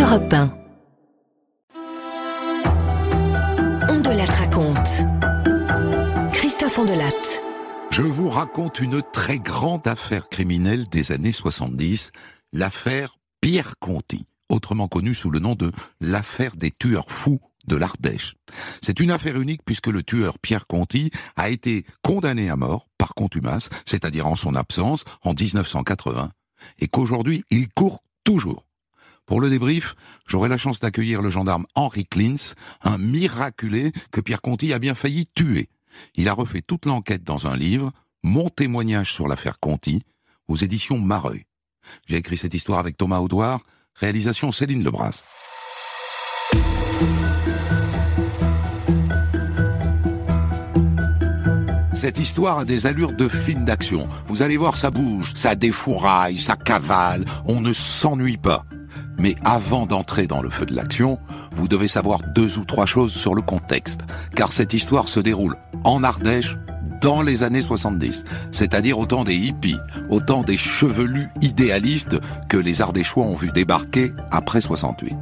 Europe 1. On de Latte raconte. Christophe Ondelatte. Je vous raconte une très grande affaire criminelle des années 70, l'affaire Pierre Conti, autrement connue sous le nom de l'affaire des tueurs fous de l'Ardèche. C'est une affaire unique puisque le tueur Pierre Conti a été condamné à mort par contumace, c'est-à-dire en son absence, en 1980, et qu'aujourd'hui il court toujours. Pour le débrief, j'aurai la chance d'accueillir le gendarme Henri Klintz, un miraculé que Pierre Conti a bien failli tuer. Il a refait toute l'enquête dans un livre, Mon témoignage sur l'affaire Conti, aux éditions Mareuil. J'ai écrit cette histoire avec Thomas Audouard, réalisation Céline Lebras. Cette histoire a des allures de film d'action. Vous allez voir, ça bouge, ça défouraille, ça cavale, on ne s'ennuie pas. Mais avant d'entrer dans le feu de l'action, vous devez savoir 2 ou 3 choses sur le contexte. Car cette histoire se déroule en Ardèche dans les années 70. C'est-à-dire au temps des hippies, au temps des chevelus idéalistes que les Ardéchois ont vu débarquer après 68.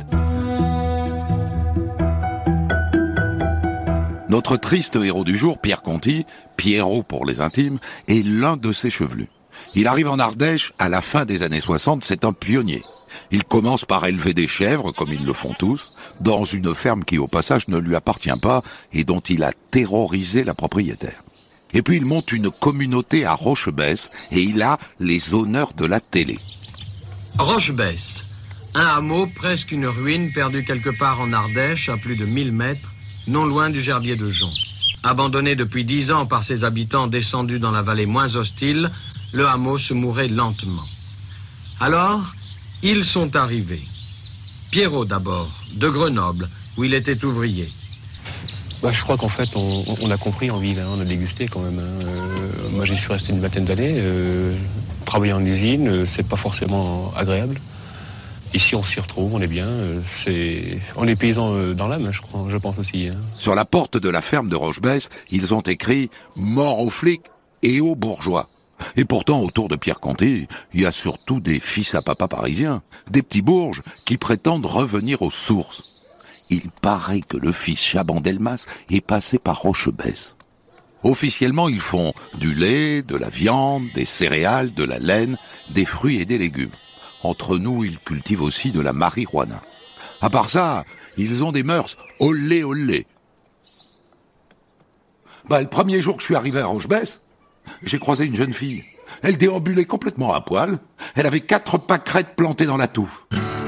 Notre triste héros du jour, Pierre Conti, Pierrot pour les intimes, est l'un de ces chevelus. Il arrive en Ardèche à la fin des années 60, c'est un pionnier. Il commence par élever des chèvres, comme ils le font tous, dans une ferme qui, au passage, ne lui appartient pas et dont il a terrorisé la propriétaire. Et puis il monte une communauté à Rochebesse et il a les honneurs de la télé. Rochebesse, un hameau, presque une ruine, perdu quelque part en Ardèche, à plus de 1000 mètres, non loin du Gerbier de Jonc. Abandonné depuis 10 ans par ses habitants descendus dans la vallée moins hostile, le hameau se mourait lentement. Alors, ils sont arrivés. Pierrot d'abord, de Grenoble, où il était ouvrier. Je crois qu'en fait, on a compris en ville, on a dégusté quand même. Moi, j'y suis resté une vingtaine d'années. Travailler en usine, c'est pas forcément agréable. Ici, on s'y retrouve, on est bien. On est paysans dans l'âme, je pense aussi. Sur la porte de la ferme de Rochebesse, ils ont écrit « Mort aux flics et aux bourgeois ». Et pourtant, autour de Pierre Conti, il y a surtout des fils à papa parisiens, des petits bourges qui prétendent revenir aux sources. Il paraît que le fils Chaban-Delmas est passé par Rochebesse. Officiellement, ils font du lait, de la viande, des céréales, de la laine, des fruits et des légumes. Entre nous, ils cultivent aussi de la marijuana. À part ça, ils ont des mœurs olé olé. Le premier jour que je suis arrivé à Rochebesse, j'ai croisé une jeune fille. Elle déambulait complètement à poil. Elle avait 4 pâquerettes plantées dans la touffe.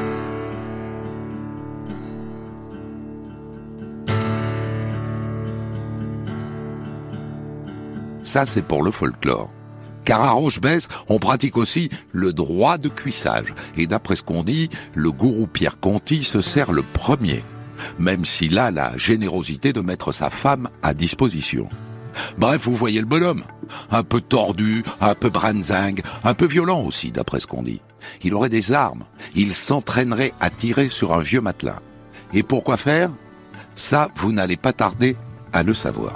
Ça, c'est pour le folklore. Car à Rochebesse, on pratique aussi le droit de cuissage. Et d'après ce qu'on dit, le gourou Pierre Conti se sert le premier. Même s'il a la générosité de mettre sa femme à disposition. Bref, vous voyez le bonhomme. Un peu tordu, un peu branzingue, un peu violent aussi, d'après ce qu'on dit. Il aurait des armes. Il s'entraînerait à tirer sur un vieux matelas. Et pourquoi faire ? Ça, vous n'allez pas tarder à le savoir.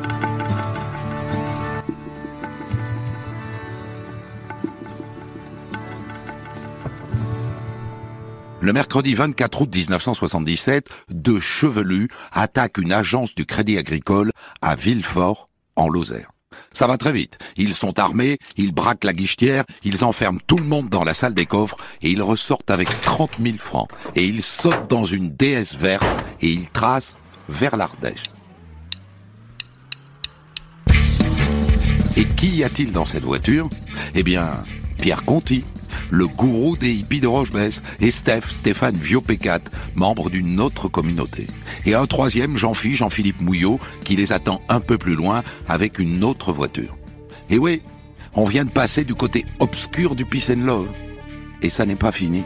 Le mercredi 24 août 1977, 2 chevelus attaquent une agence du Crédit Agricole à Villefort, en Lozère. Ça va très vite. Ils sont armés, ils braquent la guichetière, ils enferment tout le monde dans la salle des coffres et ils ressortent avec 30 000 francs. Et ils sautent dans une DS verte et ils tracent vers l'Ardèche. Et qui y a-t-il dans cette voiture ? Eh bien, Pierre Conti, le gourou des hippies de Rochebesse, et Stéphane Vieux-Pécat, membre d'une autre communauté. Et un troisième, Jean-Philippe Mouillot, qui les attend un peu plus loin avec une autre voiture. Et oui, on vient de passer du côté obscur du Peace and Love. Et ça n'est pas fini.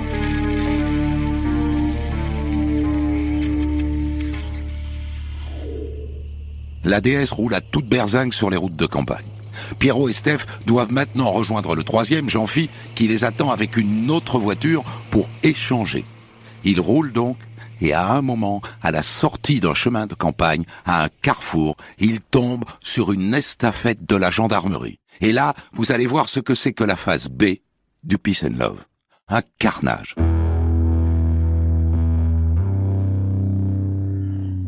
La DS roule à toute berzingue sur les routes de campagne. Pierrot et Steph doivent maintenant rejoindre le troisième, Jean-Phi, qui les attend avec une autre voiture pour échanger. Ils roulent donc, et à un moment, à la sortie d'un chemin de campagne, à un carrefour, ils tombent sur une estafette de la gendarmerie. Et là, vous allez voir ce que c'est que la phase B du Peace and Love. Un carnage.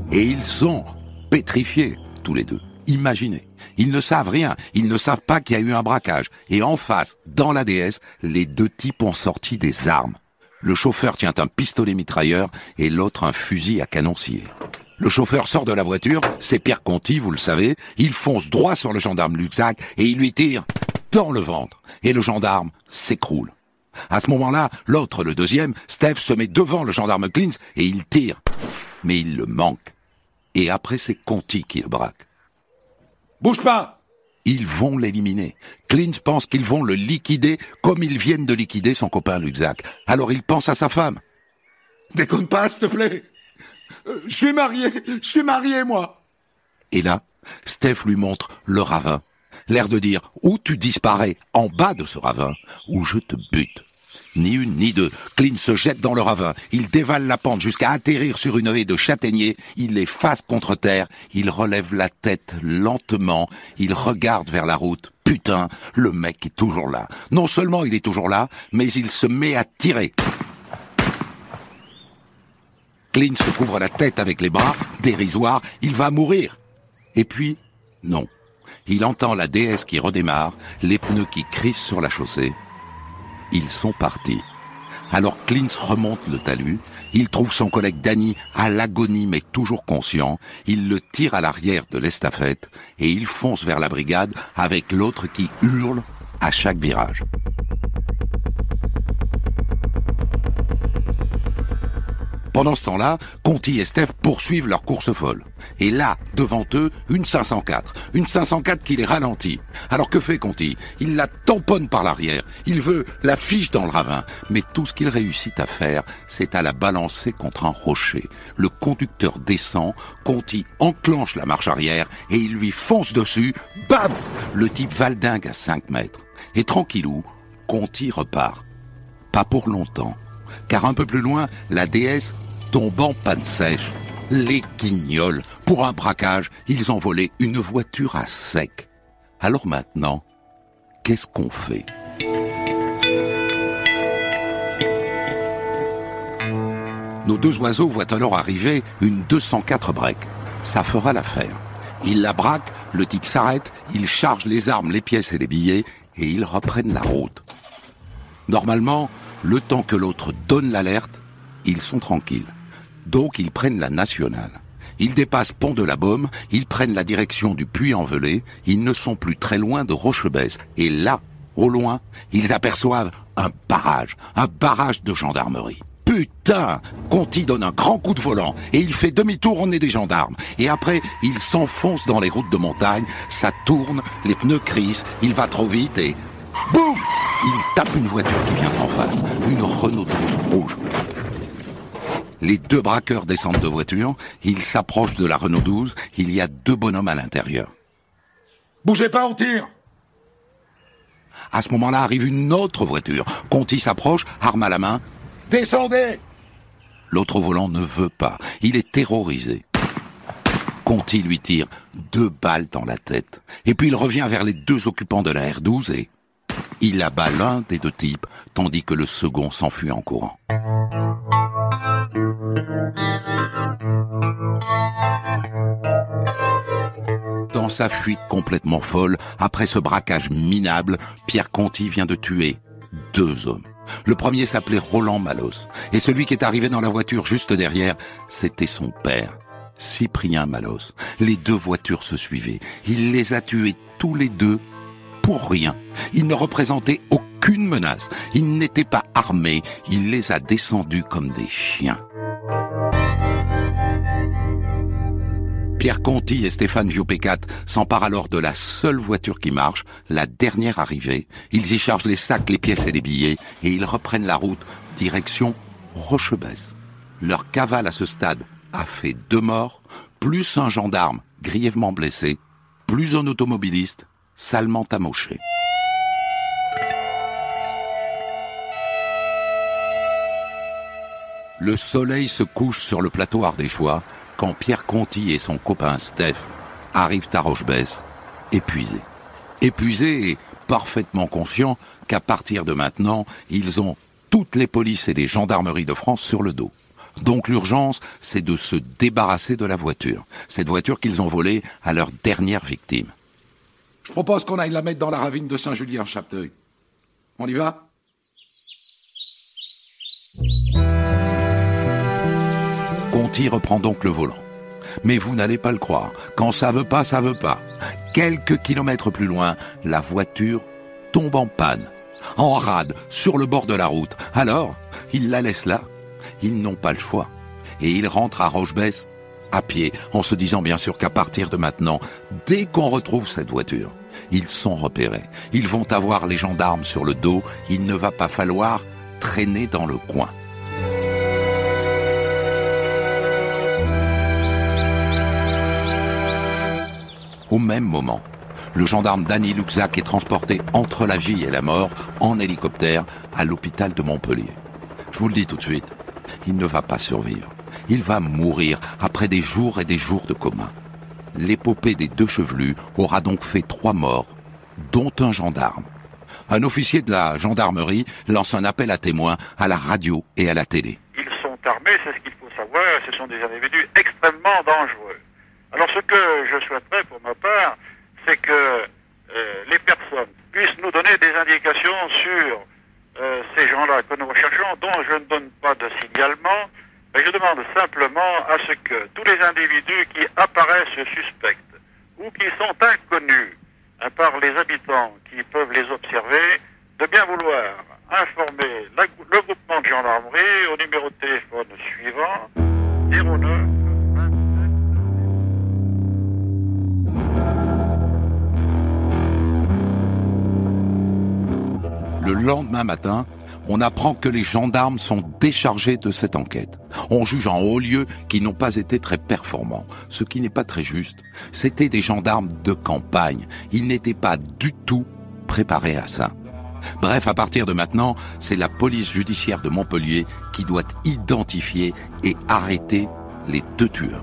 Et ils sont pétrifiés, tous les deux. Imaginez, ils ne savent rien, ils ne savent pas qu'il y a eu un braquage. Et en face, dans la DS, les deux types ont sorti des armes. Le chauffeur tient un pistolet mitrailleur et l'autre un fusil à canon scié. Le chauffeur sort de la voiture, c'est Pierre Conti, vous le savez, il fonce droit sur le gendarme Luxac et il lui tire dans le ventre. Et le gendarme s'écroule. À ce moment-là, l'autre, le deuxième, Steph, se met devant le gendarme Klintz et il tire. Mais il le manque. Et après, c'est Conti qui le braque. « Bouge pas !» Ils vont l'éliminer. Klintz pense qu'ils vont le liquider comme ils viennent de liquider son copain Luxac. Alors il pense à sa femme. « Déconne pas, s'il te plaît. Je suis marié, moi. » Et là, Steph lui montre le ravin. L'air de dire, ou tu disparais en bas de ce ravin, ou je te bute. Ni une ni deux. Klintz se jette dans le ravin. Il dévale la pente jusqu'à atterrir sur une haie de châtaigniers. Il les face contre terre. Il relève la tête lentement. Il regarde vers la route. Putain, le mec est toujours là. Non seulement il est toujours là, mais il se met à tirer. Klintz se couvre la tête avec les bras. Dérisoire, il va mourir. Et puis, non. Il entend la DS qui redémarre, les pneus qui crissent sur la chaussée. Ils sont partis. Alors Klintz remonte le talus, il trouve son collègue Danny à l'agonie mais toujours conscient, il le tire à l'arrière de l'estafette et il fonce vers la brigade avec l'autre qui hurle à chaque virage. Pendant ce temps-là, Conti et Steph poursuivent leur course folle. Et là, devant eux, une 504. Une 504 qui les ralentit. Alors que fait Conti ? Il la tamponne par l'arrière. Il veut la fiche dans le ravin. Mais tout ce qu'il réussit à faire, c'est à la balancer contre un rocher. Le conducteur descend, Conti enclenche la marche arrière et il lui fonce dessus. Bam ! Le type valdingue à 5 mètres. Et tranquillou, Conti repart. Pas pour longtemps. Car un peu plus loin, la DS tombe en panne sèche. Les guignols, pour un braquage, ils ont volé une voiture à sec. Alors maintenant, qu'est-ce qu'on fait ? Nos deux oiseaux voient alors arriver une 204 break. Ça fera l'affaire. Ils la braquent, le type s'arrête, ils chargent les armes, les pièces et les billets, et ils reprennent la route. Normalement, le temps que l'autre donne l'alerte, ils sont tranquilles. Donc ils prennent la nationale. Ils dépassent Pont de la Baume, ils prennent la direction du Puy-en-Velay, ils ne sont plus très loin de Rochebesse. Et là, au loin, ils aperçoivent un barrage de gendarmerie. Putain! Conti donne un grand coup de volant et il fait demi-tour au nez des gendarmes. Et après, il s'enfonce dans les routes de montagne, ça tourne, les pneus crissent, il va trop vite et... boum! Il tape une voiture qui vient en face, une Renault 12 rouge. Les deux braqueurs descendent de voiture, ils s'approchent de la Renault 12, il y a deux bonhommes à l'intérieur. « Bougez pas, on tire !» À ce moment-là arrive une autre voiture. Conti s'approche, arme à la main. « Descendez !» L'autre au volant ne veut pas, il est terrorisé. Conti lui tire 2 balles dans la tête. Et puis il revient vers les deux occupants de la R12 et... il abat l'un des deux types, tandis que le second s'enfuit en courant. Dans sa fuite complètement folle, après ce braquage minable, Pierre Conti vient de tuer 2 hommes. Le premier s'appelait Roland Malos, et celui qui est arrivé dans la voiture juste derrière, c'était son père, Cyprien Malos. Les 2 voitures se suivaient. Il les a tués tous les 2 pour rien. Il ne représentait aucune menace. Il n'était pas armé. Il les a descendus comme des chiens. Pierre Conti et Stéphane Viopécat s'emparent alors de la seule voiture qui marche, la dernière arrivée. Ils y chargent les sacs, les pièces et les billets et ils reprennent la route direction Rochebesse. Leur cavale à ce stade a fait 2 morts, plus un gendarme grièvement blessé, plus un automobiliste salement amoché. Le soleil se couche sur le plateau ardéchois quand Pierre Conti et son copain Steph arrivent à Rochebesse, épuisés. Épuisés et parfaitement conscients qu'à partir de maintenant, ils ont toutes les polices et les gendarmeries de France sur le dos. Donc l'urgence, c'est de se débarrasser de la voiture. Cette voiture qu'ils ont volée à leur dernière victime. Je propose qu'on aille la mettre dans la ravine de Saint-Julien-Chapteuil. On y va ? Conti reprend donc le volant. Mais vous n'allez pas le croire. Quand ça veut pas, ça veut pas. Quelques kilomètres plus loin, la voiture tombe en panne, en rade, sur le bord de la route. Alors, ils la laissent là. Ils n'ont pas le choix. Et ils rentrent à Rochebesse à pied, en se disant bien sûr qu'à partir de maintenant, dès qu'on retrouve cette voiture, ils sont repérés. Ils vont avoir les gendarmes sur le dos. Il ne va pas falloir traîner dans le coin. Au même moment, le gendarme Danny Luxac est transporté entre la vie et la mort en hélicoptère à l'hôpital de Montpellier. Je vous le dis tout de suite, il ne va pas survivre. Il va mourir après des jours et des jours de coma. L'épopée des deux chevelus aura donc fait 3 morts, dont un gendarme. Un officier de la gendarmerie lance un appel à témoins à la radio et à la télé. Ils sont armés, c'est ce qu'il faut savoir, ce sont des individus extrêmement dangereux. Alors ce que je souhaiterais pour ma part, c'est que les personnes puissent nous donner des indications sur ces gens-là que nous recherchons, dont je ne donne pas de signalement, mais je demande simplement à ce que tous les individus qui apparaissent suspects ou qui sont inconnus par les habitants qui peuvent les observer, de bien vouloir informer le groupement de gendarmerie au numéro de téléphone suivant, 09. Le lendemain matin, on apprend que les gendarmes sont déchargés de cette enquête. On juge en haut lieu qu'ils n'ont pas été très performants, ce qui n'est pas très juste. C'étaient des gendarmes de campagne. Ils n'étaient pas du tout préparés à ça. Bref, à partir de maintenant, c'est la police judiciaire de Montpellier qui doit identifier et arrêter les 2 tueurs.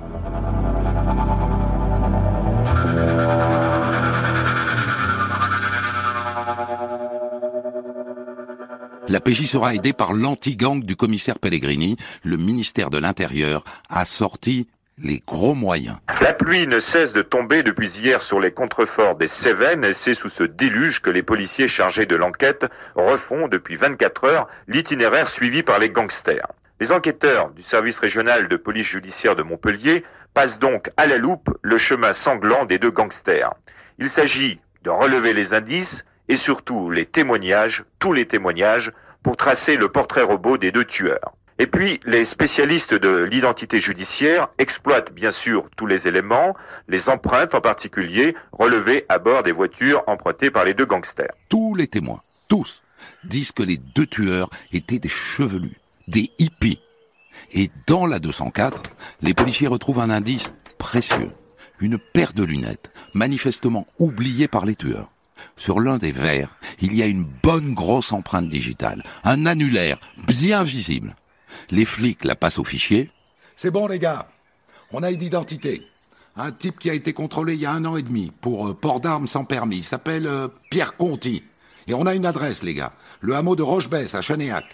La PJ sera aidée par l'anti-gang du commissaire Pellegrini. Le ministère de l'Intérieur a sorti les gros moyens. La pluie ne cesse de tomber depuis hier sur les contreforts des Cévennes et c'est sous ce déluge que les policiers chargés de l'enquête refont depuis 24 heures l'itinéraire suivi par les gangsters. Les enquêteurs du service régional de police judiciaire de Montpellier passent donc à la loupe le chemin sanglant des 2 gangsters. Il s'agit de relever les indices et surtout les témoignages, tous les témoignages, pour tracer le portrait robot des 2 tueurs. Et puis, les spécialistes de l'identité judiciaire exploitent bien sûr tous les éléments, les empreintes en particulier, relevées à bord des voitures empruntées par les 2 gangsters. Tous les témoins, tous, disent que les 2 tueurs étaient des chevelus, des hippies. Et dans la 204, les policiers retrouvent un indice précieux, une paire de lunettes, manifestement oubliée par les tueurs. Sur l'un des verres, il y a une bonne grosse empreinte digitale, un annulaire bien visible. Les flics la passent au fichier. C'est bon les gars, on a une identité. Un type qui a été contrôlé il y a 1 an et demi pour port d'armes sans permis, il s'appelle Pierre Conti. Et on a une adresse les gars, le hameau de Rochebesse à Chenéac.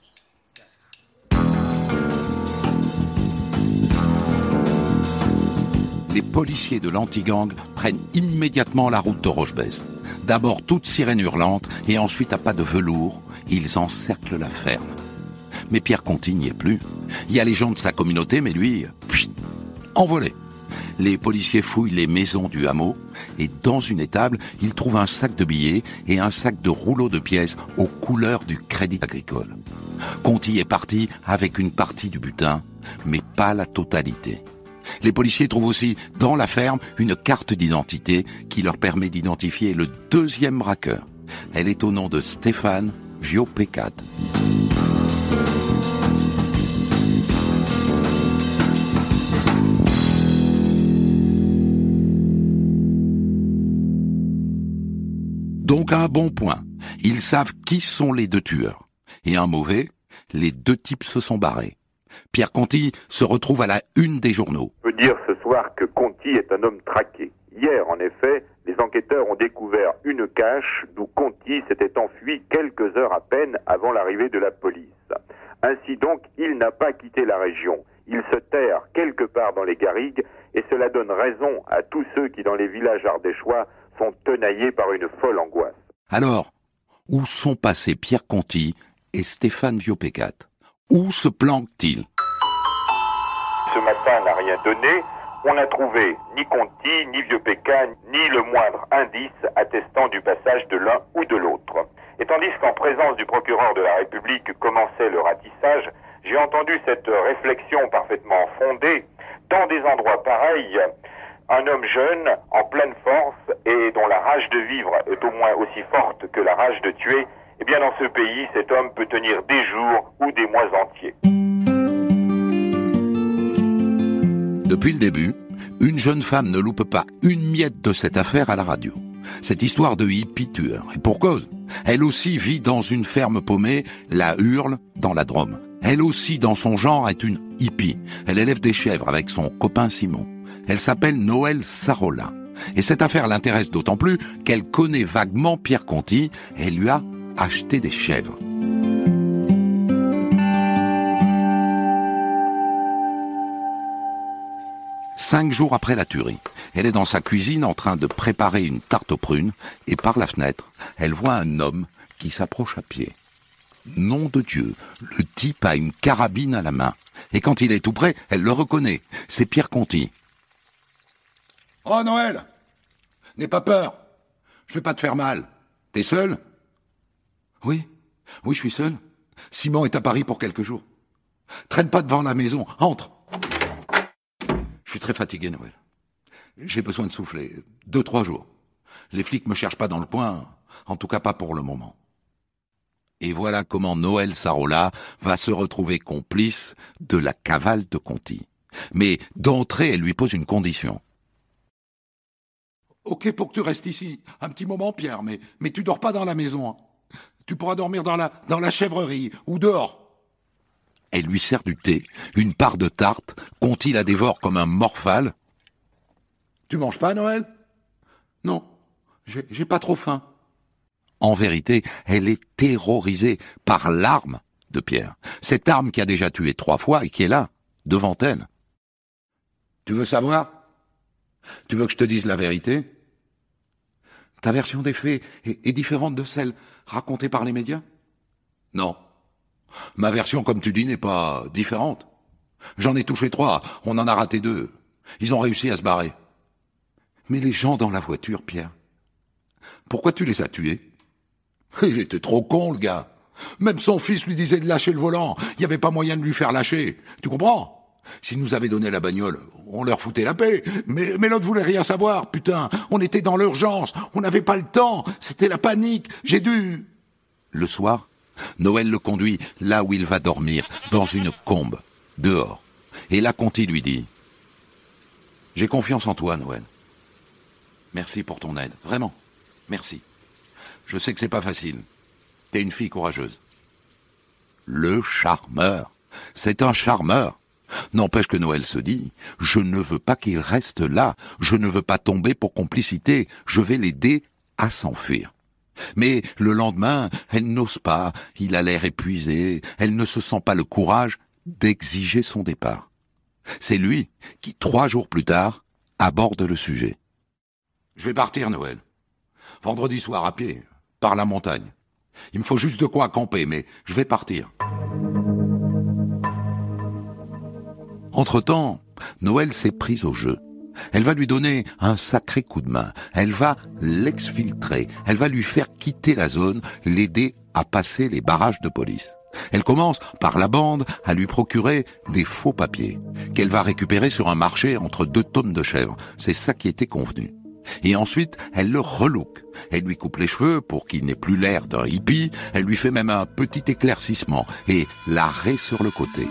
Les policiers de l'anti-gang prennent immédiatement la route de Rochebesse. D'abord toute sirène hurlante et ensuite à pas de velours, ils encerclent la ferme. Mais Pierre Conti n'y est plus. Il y a les gens de sa communauté, mais lui, envolé. Les policiers fouillent les maisons du hameau et dans une étable, ils trouvent un sac de billets et un sac de rouleaux de pièces aux couleurs du Crédit Agricole. Conti est parti avec une partie du butin, mais pas la totalité. Les policiers trouvent aussi dans la ferme une carte d'identité qui leur permet d'identifier le 2e braqueur. Elle est au nom de Stéphane Viau-Pécat. Donc un bon point, ils savent qui sont les 2 tueurs. Et un mauvais, les 2 types se sont barrés. Pierre Conti se retrouve à la une des journaux. On peut dire ce soir que Conti est un homme traqué. Hier, en effet, les enquêteurs ont découvert une cache d'où Conti s'était enfui quelques heures à peine avant l'arrivée de la police. Ainsi donc, il n'a pas quitté la région. Il se terre quelque part dans les garrigues et cela donne raison à tous ceux qui, dans les villages ardéchois, sont tenaillés par une folle angoisse. Alors, où sont passés Pierre Conti et Stéphane Viopécat? Où se planquent-ils? Ce matin n'a rien donné. On n'a trouvé ni Conti, ni Viopécat, ni le moindre indice attestant du passage de l'un ou de l'autre. Et tandis qu'en présence du procureur de la République commençait le ratissage, j'ai entendu cette réflexion parfaitement fondée. Dans des endroits pareils, un homme jeune, en pleine force, et dont la rage de vivre est au moins aussi forte que la rage de tuer, eh bien dans ce pays, cet homme peut tenir des jours ou des mois entiers. Depuis le début, une jeune femme ne loupe pas une miette de cette affaire à la radio. Cette histoire de hippie tueur. Et pour cause, elle aussi vit dans une ferme paumée, la Hurle, dans la Drôme. Elle aussi, dans son genre, est une hippie. Elle élève des chèvres avec son copain Simon. Elle s'appelle Noël Sarola. Et cette affaire l'intéresse d'autant plus qu'elle connaît vaguement Pierre Conti et lui a acheté des chèvres. Cinq jours après la tuerie, elle est dans sa cuisine en train de préparer une tarte aux prunes et par la fenêtre, elle voit un homme qui s'approche à pied. Nom de Dieu, le type a une carabine à la main. Et quand il est tout près, elle le reconnaît. C'est Pierre Conti. « Oh Noël, n'aie pas peur, je vais pas te faire mal. T'es seul ?»« Oui, je suis seul. Simon est à Paris pour quelques jours. Traîne pas devant la maison, entre. » Je suis très fatigué, Noël. J'ai besoin de souffler. 2-3 jours. Les flics me cherchent pas dans le coin, en tout cas pas pour le moment. Et voilà comment Noël Sarola va se retrouver complice de la cavale de Conti. Mais d'entrée, elle lui pose une condition. « Ok pour que tu restes ici, un petit moment, Pierre, mais tu dors pas dans la maison. Hein. Tu pourras dormir dans la chèvrerie ou dehors. » Elle lui sert du thé, une part de tarte, Conti la dévore comme un morphale. « Tu manges pas, Noël ?»« Non, j'ai pas trop faim. » En vérité, elle est terrorisée par l'arme de Pierre. Cette arme qui a déjà tué 3 fois et qui est là, devant elle. « Tu veux savoir ? Tu veux que je te dise la vérité ? Ta version des faits est différente de celle racontée par les médias ? Non. Ma version, comme tu dis, n'est pas différente. J'en ai touché 3, on en a raté 2. Ils ont réussi à se barrer. Mais les gens dans la voiture, Pierre, pourquoi tu les as tués ? Il était trop con, le gars. Même son fils lui disait de lâcher le volant. Il n'y avait pas moyen de lui faire lâcher. Tu comprends ? S'ils nous avaient donné la bagnole, on leur foutait la paix. Mais l'autre voulait rien savoir, putain. On était dans l'urgence. On n'avait pas le temps. C'était la panique. J'ai dû... Le soir, Noël le conduit là où il va dormir, dans une combe, dehors. Et là, Conti lui dit « J'ai confiance en toi, Noël. Merci pour ton aide. Vraiment. Merci. Je sais que c'est pas facile. T'es une fille courageuse. » Le charmeur. C'est un charmeur. N'empêche que Noël se dit « Je ne veux pas qu'il reste là. Je ne veux pas tomber pour complicité. Je vais l'aider à s'enfuir. » Mais le lendemain, elle n'ose pas. Il a l'air épuisé. Elle ne se sent pas le courage d'exiger son départ. C'est lui qui, 3 jours plus tard, aborde le sujet. « Je vais partir, Noël. Vendredi soir à pied, par la montagne. Il me faut juste de quoi camper, mais je vais partir. » Entre-temps, Noël s'est prise au jeu. Elle va lui donner un sacré coup de main. Elle va l'exfiltrer. Elle va lui faire quitter la zone, l'aider à passer les barrages de police. Elle commence, par la bande, à lui procurer des faux papiers, qu'elle va récupérer sur un marché entre 2 tonnes de chèvres. C'est ça qui était convenu. Et ensuite, elle le relook. Elle lui coupe les cheveux pour qu'il n'ait plus l'air d'un hippie. Elle lui fait même un petit éclaircissement et la raie sur le côté.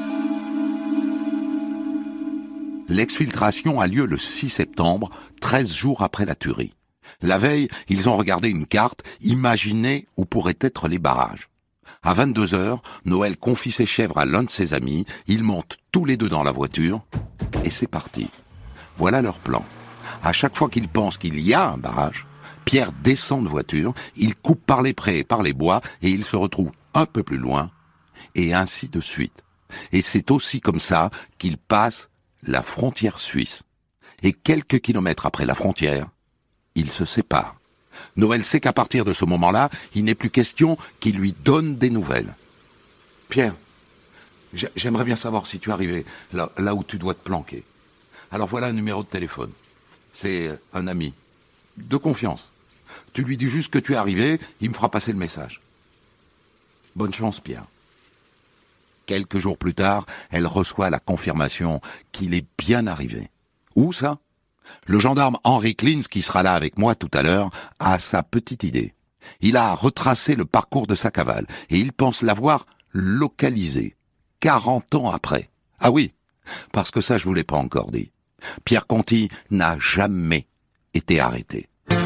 L'exfiltration a lieu le 6 septembre, 13 jours après la tuerie. La veille, ils ont regardé une carte, imaginé où pourraient être les barrages. À 22h, Noël confie ses chèvres à l'un de ses amis, ils montent tous les 2 dans la voiture, et c'est parti. Voilà leur plan. À chaque fois qu'ils pensent qu'il y a un barrage, Pierre descend de voiture, il coupe par les prés et par les bois, et il se retrouve un peu plus loin, et ainsi de suite. Et c'est aussi comme ça qu'il passe la frontière suisse. Et quelques kilomètres après la frontière, ils se séparent. Noël sait qu'à partir de ce moment-là, il n'est plus question qu'il lui donne des nouvelles. Pierre, j'aimerais bien savoir si tu es arrivé là où tu dois te planquer. Alors voilà un numéro de téléphone. C'est un ami. De confiance. Tu lui dis juste que tu es arrivé, il me fera passer le message. Bonne chance, Pierre. Quelques jours plus tard, elle reçoit la confirmation qu'il est bien arrivé. Où ça ? Le gendarme Henry Klins, qui sera là avec moi tout à l'heure, a sa petite idée. Il a retracé le parcours de sa cavale et il pense l'avoir localisé 40 ans après. Ah oui, parce que ça je vous l'ai pas encore dit. Pierre Conti n'a jamais été arrêté.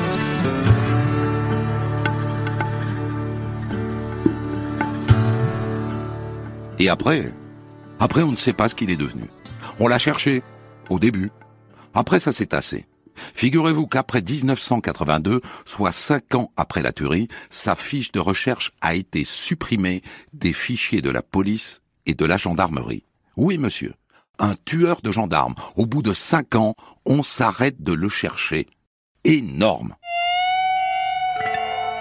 Et après, on ne sait pas ce qu'il est devenu. On l'a cherché, au début. Après, ça s'est tassé. Figurez-vous qu'après 1982, soit 5 ans après la tuerie, sa fiche de recherche a été supprimée des fichiers de la police et de la gendarmerie. Oui, monsieur, un tueur de gendarmes. Au bout de 5 ans, on s'arrête de le chercher. Énorme. Pourquoi ?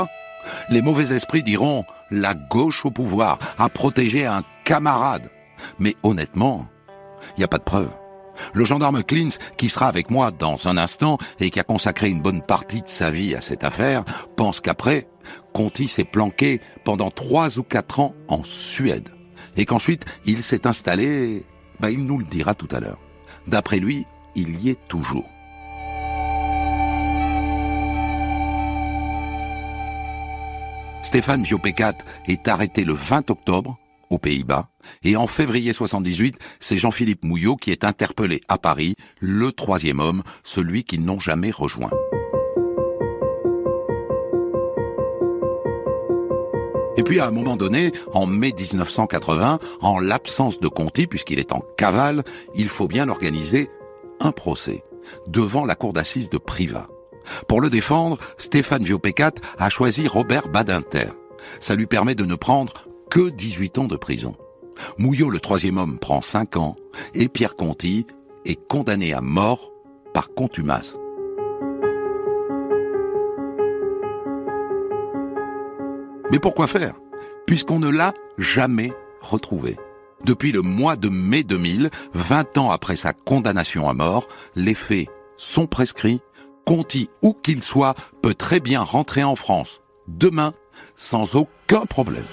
Les mauvais esprits diront « la gauche au pouvoir, à protéger un camarade ». Mais honnêtement, il n'y a pas de preuve. Le gendarme Klins, qui sera avec moi dans un instant et qui a consacré une bonne partie de sa vie à cette affaire, pense qu'après, Conti s'est planqué pendant 3 ou 4 ans en Suède. Et qu'ensuite, il s'est installé, il nous le dira tout à l'heure. D'après lui, il y est toujours. Stefan Viopécat est arrêté le 20 octobre aux Pays-Bas et en février 78, c'est Jean-Philippe Mouillot qui est interpellé à Paris, le 3e homme, celui qu'ils n'ont jamais rejoint. Et puis à un moment donné, en mai 1980, en l'absence de Conti, puisqu'il est en cavale, il faut bien organiser un procès devant la cour d'assises de Privas. Pour le défendre, Stéphane Viopécat a choisi Robert Badinter. Ça lui permet de ne prendre que 18 ans de prison. Mouillot, le 3e homme, prend 5 ans et Pierre Conti est condamné à mort par contumace. Mais pourquoi faire ? Puisqu'on ne l'a jamais retrouvé. Depuis le mois de mai 2000, 20 ans après sa condamnation à mort, les faits sont prescrits. Conti, où qu'il soit, peut très bien rentrer en France demain sans aucun problème.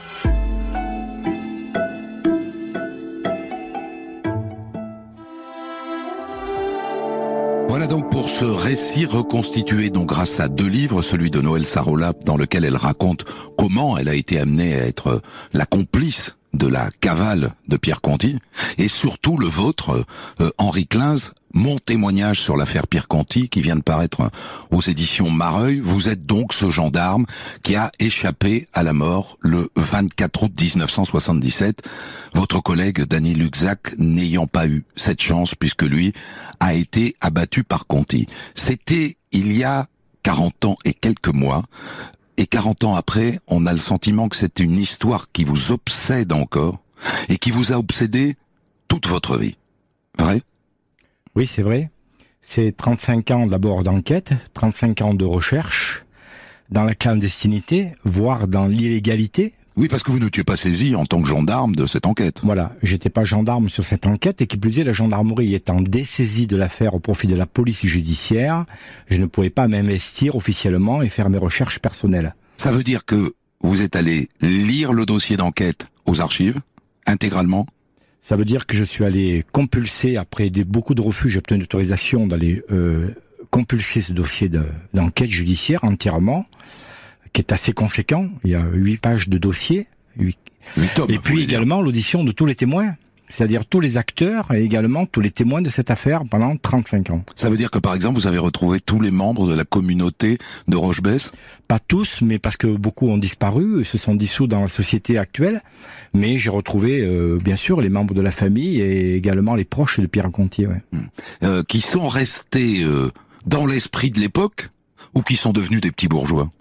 Voilà donc pour ce récit reconstitué donc grâce à 2 livres, celui de Noël Sarola dans lequel elle raconte comment elle a été amenée à être la complice de la cavale de Pierre Conti, et surtout le vôtre, Henry Klins, mon témoignage sur l'affaire Pierre Conti qui vient de paraître aux éditions Mareuil. Vous êtes donc ce gendarme qui a échappé à la mort le 24 août 1977, votre collègue Danny Luxac n'ayant pas eu cette chance puisque lui a été abattu par Conti. C'était il y a 40 ans et quelques mois. Et 40 ans après, on a le sentiment que c'est une histoire qui vous obsède encore et qui vous a obsédé toute votre vie. Vrai ? Oui, c'est vrai. C'est 35 ans d'abord d'enquête, 35 ans de recherche, dans la clandestinité, voire dans l'illégalité. Oui, parce que vous n'étiez pas saisi en tant que gendarme de cette enquête. Voilà, j'étais pas gendarme sur cette enquête, et qui plus est, la gendarmerie étant dessaisie de l'affaire au profit de la police judiciaire, je ne pouvais pas m'investir officiellement et faire mes recherches personnelles. Ça veut dire que vous êtes allé lire le dossier d'enquête aux archives, intégralement ? Ça veut dire que je suis allé compulser, après beaucoup de refus, j'ai obtenu l'autorisation d'aller compulser ce dossier d'enquête judiciaire entièrement, qui est assez conséquent. Il y a 8 pages de dossier. 8 tomes, et puis également l'audition de tous les témoins, c'est-à-dire tous les acteurs et également tous les témoins de cette affaire pendant 35 ans. Ça veut dire que par exemple vous avez retrouvé tous les membres de la communauté de Roche-Besse ? Pas tous, mais parce que beaucoup ont disparu et se sont dissous dans la société actuelle. Mais j'ai retrouvé bien sûr les membres de la famille et également les proches de Pierre Conti. Ouais. Qui sont restés dans l'esprit de l'époque ou qui sont devenus des petits bourgeois ?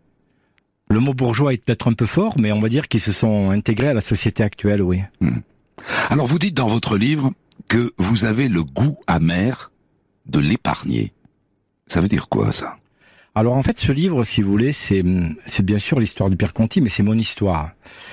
Le mot bourgeois est peut-être un peu fort, mais on va dire qu'ils se sont intégrés à la société actuelle, oui. Alors vous dites dans votre livre que vous avez le goût amer de l'épargner. Ça veut dire quoi, ça? Alors en fait, ce livre, si vous voulez, c'est bien sûr l'histoire de Pierre Conti, mais c'est mon histoire.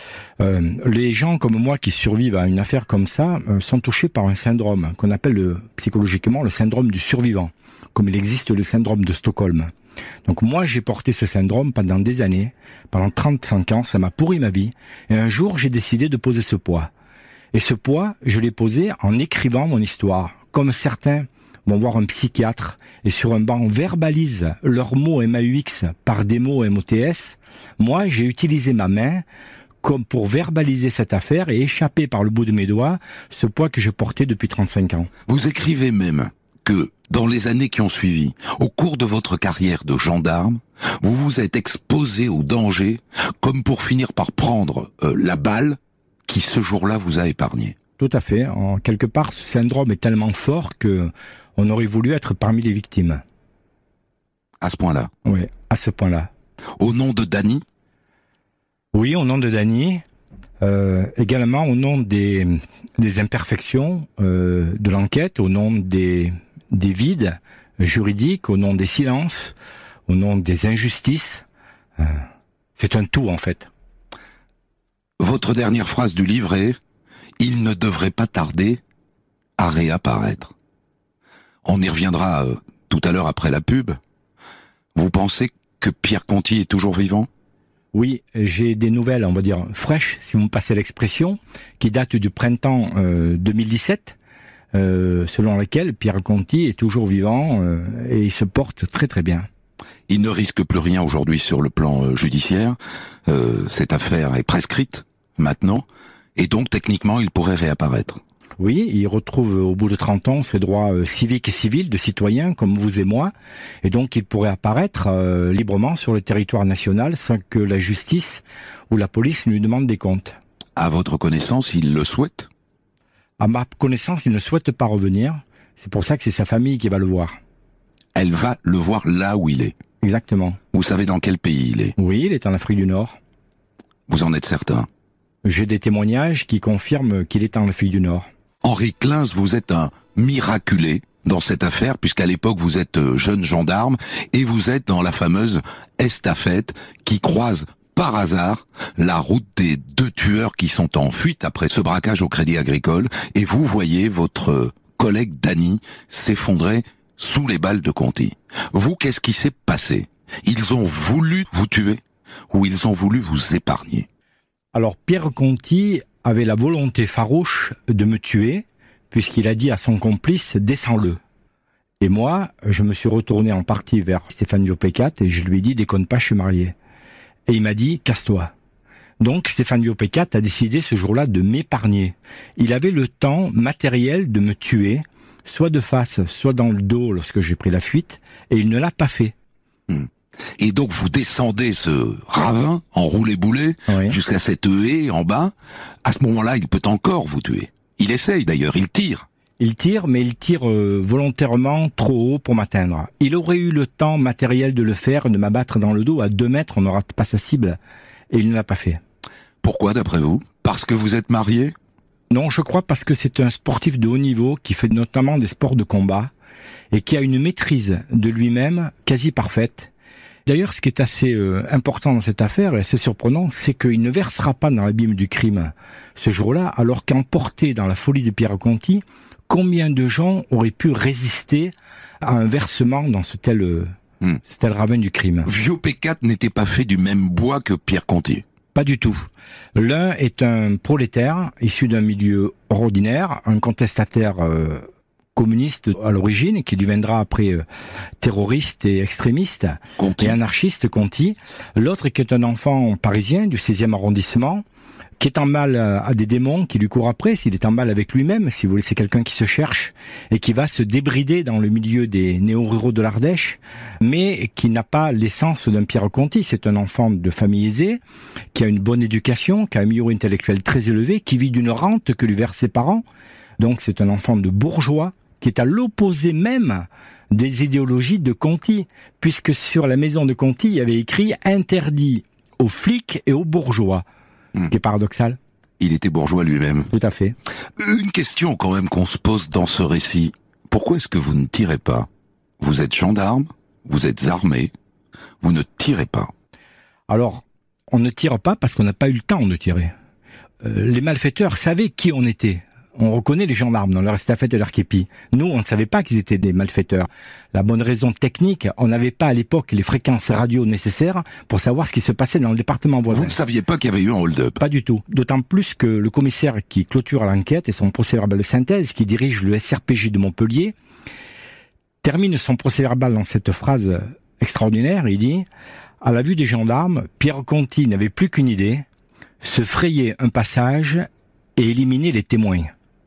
Les gens comme moi qui survivent à une affaire comme ça sont touchés par un syndrome qu'on appelle psychologiquement le syndrome du survivant, comme il existe le syndrome de Stockholm. Donc moi, j'ai porté ce syndrome pendant des années, pendant 35 ans, ça m'a pourri ma vie, et un jour, j'ai décidé de poser ce poids. Et ce poids, je l'ai posé en écrivant mon histoire, comme certains vont voir un psychiatre et sur un banc verbalisent leurs mots MAUX par des mots MOTS. Moi, j'ai utilisé ma main comme pour verbaliser cette affaire et échapper par le bout de mes doigts ce poids que je portais depuis 35 ans. Vous écrivez même que dans les années qui ont suivi, au cours de votre carrière de gendarme, vous vous êtes exposé au danger comme pour finir par prendre la balle qui ce jour-là vous a épargné. Tout à fait. En quelque part, ce syndrome est tellement fort que on aurait voulu être parmi les victimes. À ce point-là? Oui, à ce point-là. Au nom de Dany? Oui, au nom de Dany. Également au nom des imperfections de l'enquête, au nom des vides juridiques, au nom des silences, au nom des injustices. C'est un tout, en fait. Votre dernière phrase du livre est « Il ne devrait pas tarder à réapparaître ». On y reviendra tout à l'heure après la pub. Vous pensez que Pierre Conti est toujours vivant? Oui, j'ai des nouvelles, on va dire, fraîches, si vous me passez l'expression, qui datent du printemps 2017, selon lesquelles Pierre Conti est toujours vivant et il se porte très très bien. Il ne risque plus rien aujourd'hui sur le plan judiciaire. Cette affaire est prescrite maintenant, et donc techniquement il pourrait réapparaître. Oui, il retrouve au bout de 30 ans ses droits civiques et civils de citoyen comme vous et moi, et donc il pourrait apparaître librement sur le territoire national sans que la justice ou la police lui demande des comptes. À votre connaissance, il le souhaite? À ma connaissance, il ne souhaite pas revenir. C'est pour ça que c'est sa famille qui va le voir. Elle va le voir là où il est? Exactement. Vous savez dans quel pays il est? Oui, il est en Afrique du Nord. Vous en êtes certain? J'ai des témoignages qui confirment qu'il est en Afrique du Nord. Henri Kleins, vous êtes un miraculé dans cette affaire, puisqu'à l'époque vous êtes jeune gendarme, et vous êtes dans la fameuse estafette qui croise par hasard la route des deux tueurs qui sont en fuite après ce braquage au Crédit Agricole, et vous voyez votre collègue Dany s'effondrer sous les balles de Conti. Vous, qu'est-ce qui s'est passé? Ils ont voulu vous tuer ou ils ont voulu vous épargner? Alors Pierre Conti avait la volonté farouche de me tuer, puisqu'il a dit à son complice « descends-le ». Et moi, je me suis retourné en partie vers Stéphane Viopécat et je lui ai dit « déconne pas, je suis marié ». Et il m'a dit « casse-toi ». Donc Stéphane Viopécat a décidé ce jour-là de m'épargner. Il avait le temps matériel de me tuer, soit de face, soit dans le dos lorsque j'ai pris la fuite, et il ne l'a pas fait. Et donc vous descendez ce ravin en roulé-boulé jusqu'à cette haie en bas. À ce moment-là, il peut encore vous tuer. Il essaye d'ailleurs, il tire. Il tire, mais il tire volontairement trop haut pour m'atteindre. Il aurait eu le temps matériel de le faire, de m'abattre dans le dos à 2 mètres, on n'aura pas sa cible. Et il ne l'a pas fait. Pourquoi d'après vous? Parce que vous êtes marié? Non, je crois parce que c'est un sportif de haut niveau qui fait notamment des sports de combat et qui a une maîtrise de lui-même quasi parfaite. D'ailleurs, ce qui est assez important dans cette affaire, et assez surprenant, c'est qu'il ne versera pas dans l'abîme du crime ce jour-là, alors qu'emporté dans la folie de Pierre Conti, combien de gens auraient pu résister à un versement dans ce tel ravin du crime? Viopécat n'était pas fait du même bois que Pierre Conti. Pas du tout. L'un est un prolétaire, issu d'un milieu ordinaire, un contestataire communiste à l'origine, qui deviendra après terroriste et extrémiste, Conti. Et anarchiste, Conti. L'autre qui est un enfant parisien du 16e arrondissement, qui est en mal à des démons qui lui courent après, s'il est en mal avec lui-même, si vous voulez, c'est quelqu'un qui se cherche et qui va se débrider dans le milieu des néo-ruraux de l'Ardèche, mais qui n'a pas l'essence d'un Pierre Conti. C'est un enfant de famille aisée, qui a une bonne éducation, qui a un milieu intellectuel très élevé, qui vit d'une rente que lui versent ses parents. Donc c'est un enfant de bourgeois, qui est à l'opposé même des idéologies de Conti, puisque sur la maison de Conti, il y avait écrit « interdit aux flics et aux bourgeois. Ce qui est paradoxal. Il était bourgeois lui-même. Tout à fait. Une question quand même qu'on se pose dans ce récit. Pourquoi est-ce que vous ne tirez pas? Vous êtes gendarme, vous êtes armé, vous ne tirez pas. Alors, on ne tire pas parce qu'on n'a pas eu le temps de tirer. Les malfaiteurs savaient qui on était. On reconnaît les gendarmes dans leur estafette et leur képi. Nous, on ne savait pas qu'ils étaient des malfaiteurs. La bonne raison technique, on n'avait pas à l'époque les fréquences radio nécessaires pour savoir ce qui se passait dans le département voisin. Vous ne saviez pas qu'il y avait eu un hold-up? Pas du tout. D'autant plus que le commissaire qui clôture l'enquête et son procès-verbal de synthèse, qui dirige le SRPJ de Montpellier, termine son procès-verbal dans cette phrase extraordinaire. Il dit « À la vue des gendarmes, Pierre Conti n'avait plus qu'une idée, se frayer un passage et éliminer les témoins. »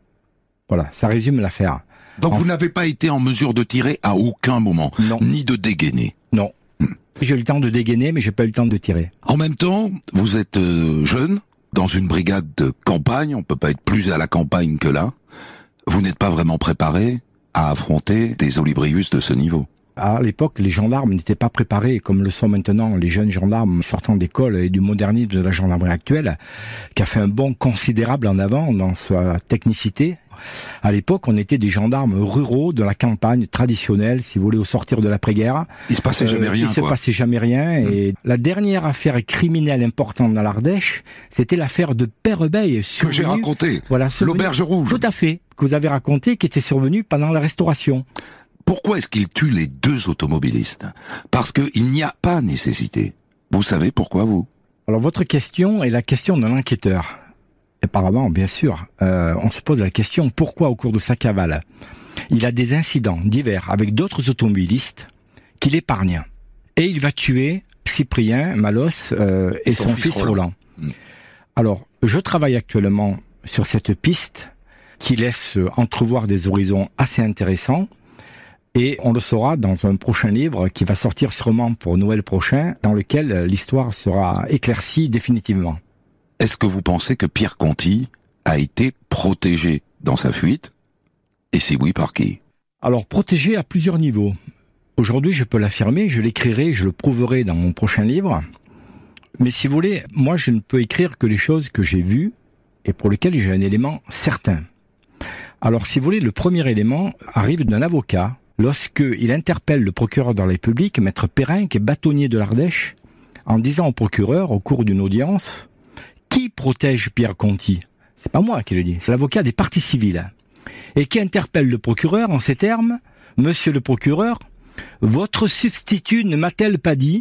Voilà, ça résume l'affaire. Donc vous n'avez pas été en mesure de tirer à aucun moment, non. Ni de dégainer. Non. J'ai eu le temps de dégainer, mais j'ai pas eu le temps de tirer. En même temps, vous êtes jeune, dans une brigade de campagne, on peut pas être plus à la campagne que là. Vous n'êtes pas vraiment préparé à affronter des olibrius de ce niveau. À l'époque, les gendarmes n'étaient pas préparés comme le sont maintenant les jeunes gendarmes sortant d'école et du modernisme de la gendarmerie actuelle, qui a fait un bond considérable en avant dans sa technicité. À l'époque, on était des gendarmes ruraux de la campagne traditionnelle, si vous voulez, au sortir de l'après-guerre. Il se passait jamais rien, Il se passait jamais rien. Et la dernière affaire criminelle importante dans l'Ardèche, c'était l'affaire de Père-Beil. Que j'ai raconté. Voilà, l'auberge rouge. Tout à fait. Que vous avez raconté, qui était survenue pendant la Restauration. Pourquoi est-ce qu'il tue les deux automobilistes? Parce qu'il n'y a pas nécessité. Vous savez pourquoi, vous? Alors, votre question est la question d'un enquêteur. Apparemment, bien sûr, on se pose la question, pourquoi au cours de sa cavale, il a des incidents divers avec d'autres automobilistes qu'il épargne. Et il va tuer Cyprien Malos et son fils Roland. Alors, je travaille actuellement sur cette piste qui laisse entrevoir des horizons assez intéressants. Et on le saura dans un prochain livre qui va sortir sûrement pour Noël prochain, dans lequel l'histoire sera éclaircie définitivement. Est-ce que vous pensez que Pierre Conti a été protégé dans sa fuite? Et si oui, par qui? Alors, protégé à plusieurs niveaux. Aujourd'hui, je peux l'affirmer, je l'écrirai, je le prouverai dans mon prochain livre. Mais si vous voulez, moi, je ne peux écrire que les choses que j'ai vues et pour lesquelles j'ai un élément certain. Alors, si vous voulez, le premier élément arrive d'un avocat lorsqu'il interpelle le procureur de la République, Maître Perrin, qui est bâtonnier de l'Ardèche, en disant au procureur, au cours d'une audience, qui protège Pierre Conti? C'est pas moi qui le dis, c'est l'avocat des parties civiles. Et qui interpelle le procureur en ces termes, Monsieur le procureur, votre substitut ne m'a-t-elle pas dit,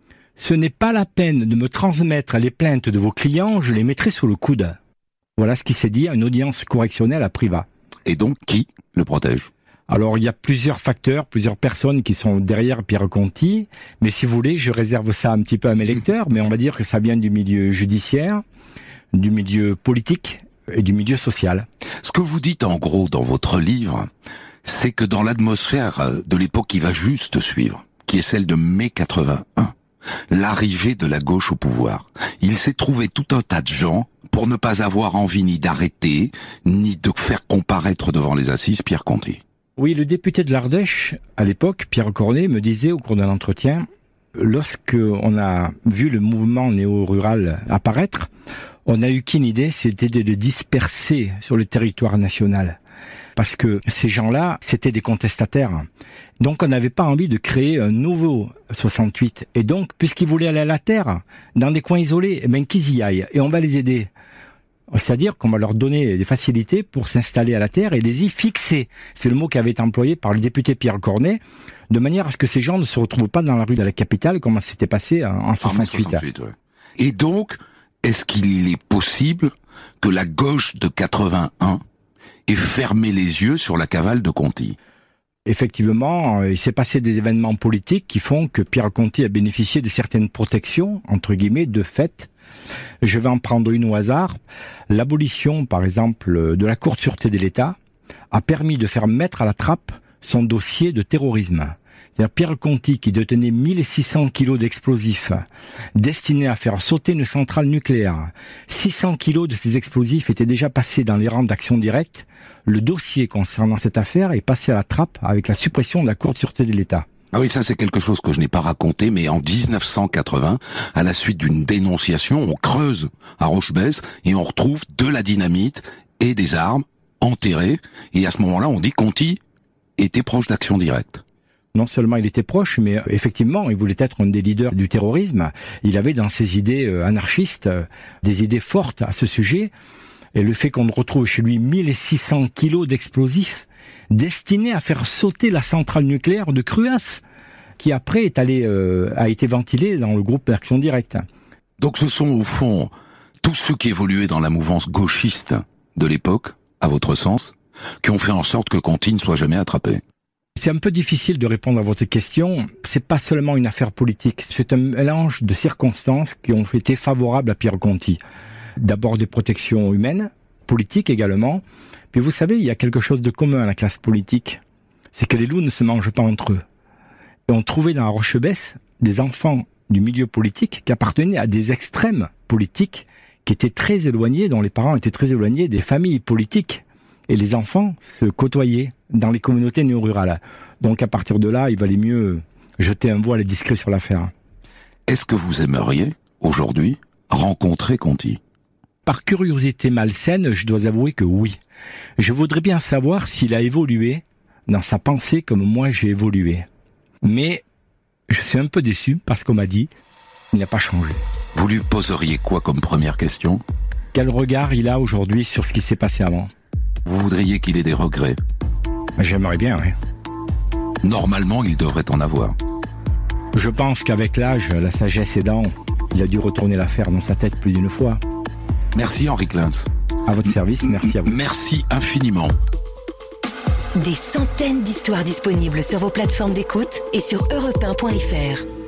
ce n'est pas la peine de me transmettre les plaintes de vos clients, je les mettrai sous le coude. Voilà ce qui s'est dit à une audience correctionnelle à Privas. Et donc, qui le protège? Alors, il y a plusieurs facteurs, plusieurs personnes qui sont derrière Pierre Conti, mais si vous voulez, je réserve ça un petit peu à mes lecteurs, mais on va dire que ça vient du milieu judiciaire, du milieu politique et du milieu social. Ce que vous dites en gros dans votre livre, c'est que dans l'atmosphère de l'époque qui va juste suivre, qui est celle de mai 81, l'arrivée de la gauche au pouvoir, il s'est trouvé tout un tas de gens pour ne pas avoir envie ni d'arrêter, ni de faire comparaître devant les assises Pierre Conti. Oui, le député de l'Ardèche, à l'époque, Pierre Cornet, me disait au cours d'un entretien, lorsque on a vu le mouvement néo-rural apparaître, on n'a eu qu'une idée, c'était de le disperser sur le territoire national. Parce que ces gens-là, c'était des contestataires. Donc on n'avait pas envie de créer un nouveau 68. Et donc, puisqu'ils voulaient aller à la terre, dans des coins isolés, qu'ils y aillent. Et on va les aider. C'est-à-dire qu'on va leur donner des facilités pour s'installer à la terre et les y fixer. C'est le mot qui avait été employé par le député Pierre Cornet, de manière à ce que ces gens ne se retrouvent pas dans la rue de la capitale, comme c'était passé en 68. Ouais. Et donc, est-ce qu'il est possible que la gauche de 81 ait fermé les yeux sur la cavale de Conti? Effectivement, il s'est passé des événements politiques qui font que Pierre Conti a bénéficié de certaines protections, entre guillemets, de fait. Je vais en prendre une au hasard. L'abolition, par exemple, de la Cour de sûreté de l'État a permis de faire mettre à la trappe son dossier de terrorisme. C'est-à-dire Pierre Conti, qui détenait 1600 kilos d'explosifs destinés à faire sauter une centrale nucléaire. 600 kilos de ces explosifs étaient déjà passés dans les rangs d'Action Directe. Le dossier concernant cette affaire est passé à la trappe avec la suppression de la Cour de sûreté de l'État. Ah oui, ça c'est quelque chose que je n'ai pas raconté, mais en 1980, à la suite d'une dénonciation, on creuse à Rochebesse et on retrouve de la dynamite et des armes enterrées. Et à ce moment-là, on dit que Conti était proche d'Action Directe. Non seulement il était proche, mais effectivement, il voulait être un des leaders du terrorisme. Il avait dans ses idées anarchistes des idées fortes à ce sujet. Et le fait qu'on retrouve chez lui 1600 kilos d'explosifs destinés à faire sauter la centrale nucléaire de Cruas, qui après a été ventilé dans le groupe d'Action Directe. Donc ce sont au fond tous ceux qui évoluaient dans la mouvance gauchiste de l'époque, à votre sens, qui ont fait en sorte que Conti ne soit jamais attrapé. C'est un peu difficile de répondre à votre question. C'est pas seulement une affaire politique, c'est un mélange de circonstances qui ont été favorables à Pierre Conti. D'abord des protections humaines, politiques également. Puis vous savez, il y a quelque chose de commun à la classe politique. C'est que les loups ne se mangent pas entre eux. Et on trouvait dans la Rochebesse des enfants du milieu politique qui appartenaient à des extrêmes politiques qui étaient très éloignés, dont les parents étaient très éloignés des familles politiques. Et les enfants se côtoyaient dans les communautés néo-rurales. Donc à partir de là, il valait mieux jeter un voile discret sur l'affaire. Est-ce que vous aimeriez, aujourd'hui, rencontrer Conti ? Par curiosité malsaine, je dois avouer que oui. Je voudrais bien savoir s'il a évolué dans sa pensée comme moi j'ai évolué. Mais je suis un peu déçu parce qu'on m'a dit qu'il n'a pas changé. Vous lui poseriez quoi comme première question ? Quel regard il a aujourd'hui sur ce qui s'est passé avant ? Vous voudriez qu'il ait des regrets ? J'aimerais bien, oui. Normalement, il devrait en avoir. Je pense qu'avec l'âge, la sagesse aidant, il a dû retourner l'affaire dans sa tête plus d'une fois. Merci Henri Kleins. À votre service, merci à vous. Merci infiniment. Des centaines d'histoires disponibles sur vos plateformes d'écoute et sur europe1.fr.